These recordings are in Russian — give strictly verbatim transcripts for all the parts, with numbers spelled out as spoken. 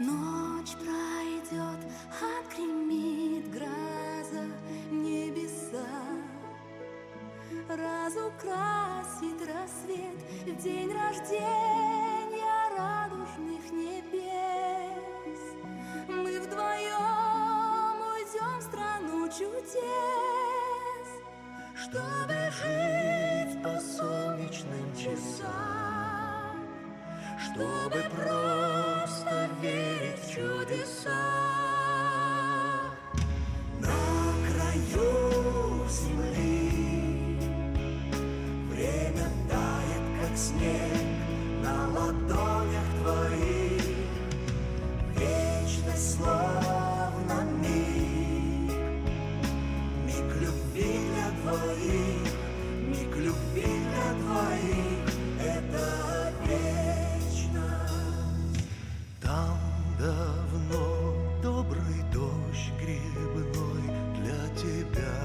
Ночь пройдет, отгремит гроза, небеса разукрасит рассвет в день рождения радужных небес. Мы вдвоем уйдем в страну чудес, чтобы жить по солнечным часам, чтобы просто верить в чудеса. На краю земли время тает, как снег на ладонях твоих. Вечность словно миг, миг любви для двоих, миг любви для двоих. Это вечность. Там давно добрый дождь грибной для тебя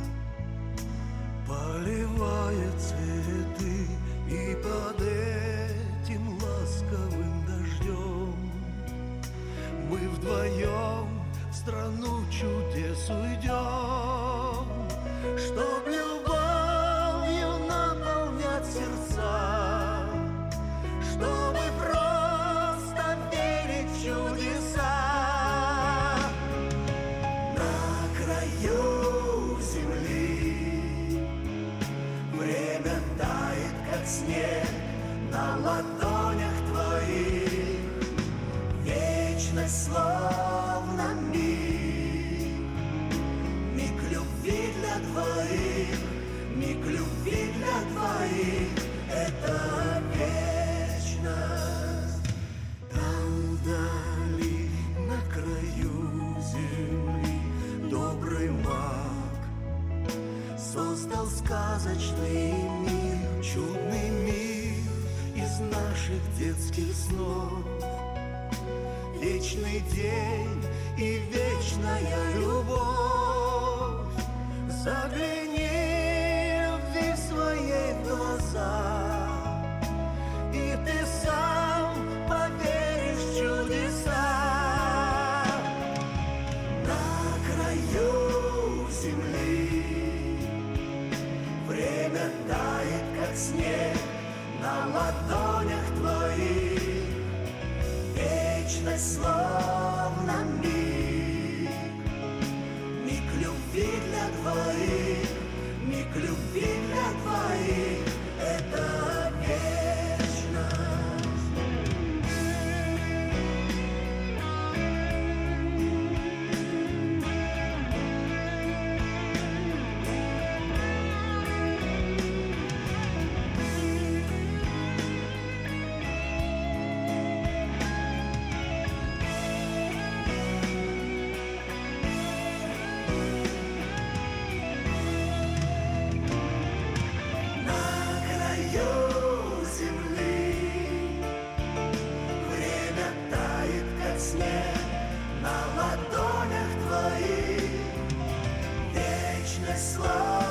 поливает цветы, и под этим ласковым дождем мы вдвоем в страну чудес уйдем, чтоб любовью наполнять сердца, чтобы просто верить в чудеса. На краю земли время тает, как снег на ладонях твоих. Вечность словно миг, миг любви для двоих, миг любви для двоих. Это вечность. Там вдали, на краю земли, добрый маг создал сказочный мир, чудный мир из наших детских снов. Вечный день и вечная любовь. Загляни любви своей в глаза, и ты сам поверишь в чудеса. На краю земли время тает, как снег на ладонях твоих. Вечность словно миг, миг любви для двоих, миг любви для двоих. Это вечность. Снег на ладонях твоих. Вечность слава.